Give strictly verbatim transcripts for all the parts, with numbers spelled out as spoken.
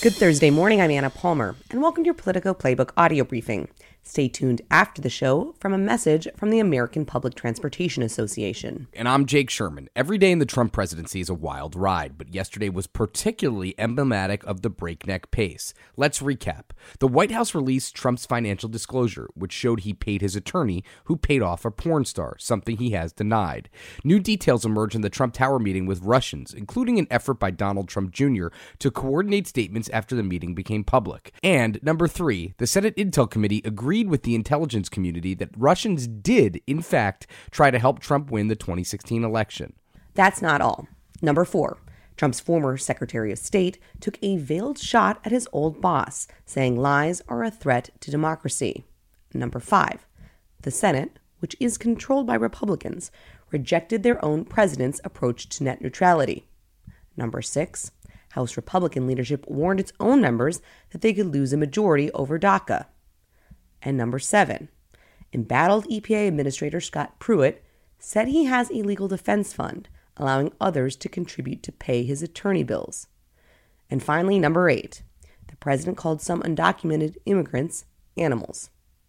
Good Thursday morning, I'm Anna Palmer, and welcome to your Politico Playbook audio briefing. Stay tuned after the show from a message from the American Public Transportation Association. And I'm Jake Sherman. Every day in the Trump presidency is a wild ride, but yesterday was particularly emblematic of the breakneck pace. Let's recap. The White House released Trump's financial disclosure, which showed he paid his attorney, who paid off a porn star, something he has denied. New details emerged in the Trump Tower meeting with Russians, including an effort by Donald Trump Junior to coordinate statements after the meeting became public. And number three, the Senate Intel Committee agreed with the intelligence community that Russians did, in fact, try to help Trump win the twenty sixteen election. That's not all. Number four, Trump's former Secretary of State took a veiled shot at his old boss, saying lies are a threat to democracy. Number five, the Senate, which is controlled by Republicans, rejected their own president's approach to net neutrality. Number six, House Republican leadership warned its own members that they could lose a majority over DACA. And number seven, embattled E P A Administrator Scott Pruitt said he has a legal defense fund, allowing others to contribute to pay his attorney bills. And finally, number eight, the president called some undocumented immigrants animals.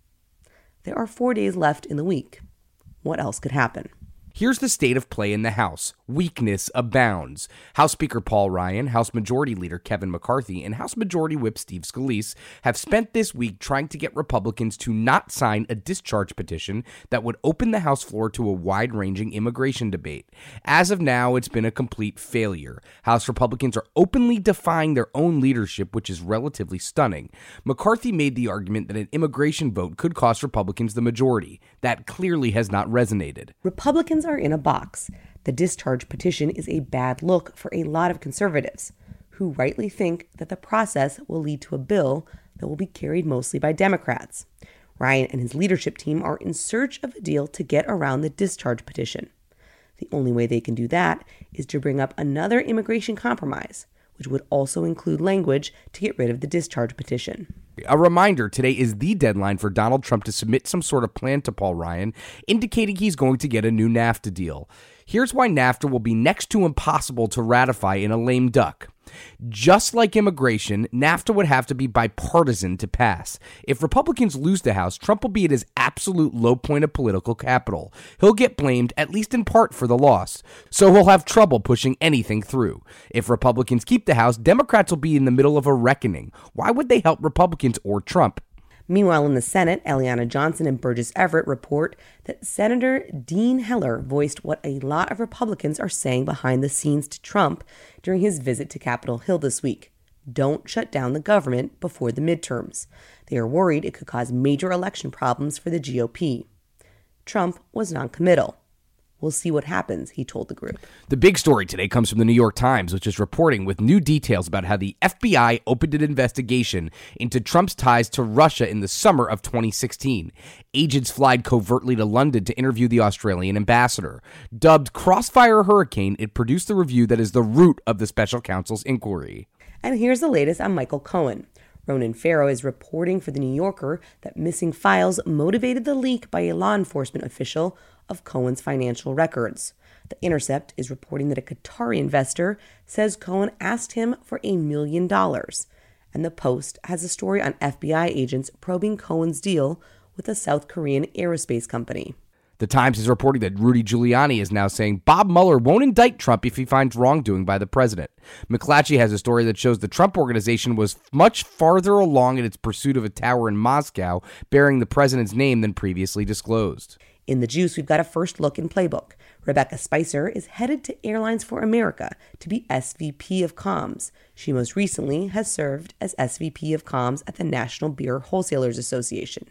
There are four days left in the week. What else could happen? Here's the state of play in the House. Weakness abounds. House Speaker Paul Ryan, House Majority Leader Kevin McCarthy, and House Majority Whip Steve Scalise have spent this week trying to get Republicans to not sign a discharge petition that would open the House floor to a wide-ranging immigration debate. As of now, it's been a complete failure. House Republicans are openly defying their own leadership, which is relatively stunning. McCarthy made the argument that an immigration vote could cost Republicans the majority. That clearly has not resonated. Republicans are in a box. The discharge petition is a bad look for a lot of conservatives who rightly think that the process will lead to a bill that will be carried mostly by Democrats. Ryan and his leadership team are in search of a deal to get around the discharge petition. The only way they can do that is to bring up another immigration compromise, which would also include language to get rid of the discharge petition. A reminder, today is the deadline for Donald Trump to submit some sort of plan to Paul Ryan, indicating he's going to get a new NAFTA deal. Here's why NAFTA will be next to impossible to ratify in a lame duck. Just like immigration, NAFTA would have to be bipartisan to pass. If Republicans lose the House, Trump will be at his absolute low point of political capital. He'll get blamed, at least in part, for the loss, so he'll have trouble pushing anything through. If Republicans keep the House, Democrats will be in the middle of a reckoning. Why would they help Republicans or Trump? Meanwhile, in the Senate, Eliana Johnson and Burgess Everett report that Senator Dean Heller voiced what a lot of Republicans are saying behind the scenes to Trump during his visit to Capitol Hill this week. Don't shut down the government before the midterms. They are worried it could cause major election problems for the G O P. Trump was noncommittal. We'll see what happens, he told the group. The big story today comes from the New York Times, which is reporting with new details about how the F B I opened an investigation into Trump's ties to Russia in the summer of twenty sixteen. Agents flied covertly to London to interview the Australian ambassador. Dubbed Crossfire Hurricane, it produced the review that is the root of the special counsel's inquiry. And here's the latest on Michael Cohen. Ronan Farrow is reporting for The New Yorker that missing files motivated the leak by a law enforcement official of Cohen's financial records. The Intercept is reporting that a Qatari investor says Cohen asked him for a million dollars. And The Post has a story on F B I agents probing Cohen's deal with a South Korean aerospace company. The Times is reporting that Rudy Giuliani is now saying Bob Mueller won't indict Trump if he finds wrongdoing by the president. McClatchy has a story that shows the Trump organization was much farther along in its pursuit of a tower in Moscow bearing the president's name than previously disclosed. In the juice, we've got a first look in Playbook. Rebecca Spicer is headed to Airlines for America to be S V P of Comms. She most recently has served as S V P of Comms at the National Beer Wholesalers Association.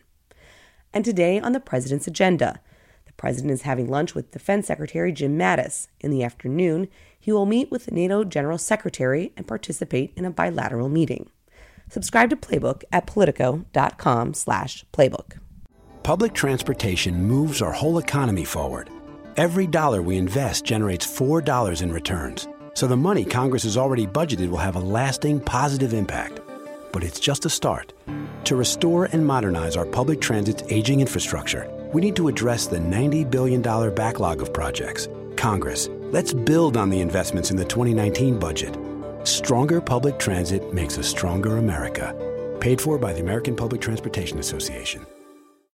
And today on the president's agenda, the president is having lunch with Defense Secretary Jim Mattis. In the afternoon, he will meet with the NATO General Secretary and participate in a bilateral meeting. Subscribe to Playbook at politico.com slash playbook. Public transportation moves our whole economy forward. Every dollar we invest generates four dollars in returns. So the money Congress has already budgeted will have a lasting positive impact. But it's just a start. To restore and modernize our public transit's aging infrastructure, we need to address the ninety billion dollars backlog of projects. Congress, let's build on the investments in the twenty nineteen budget. Stronger public transit makes a stronger America. Paid for by the American Public Transportation Association.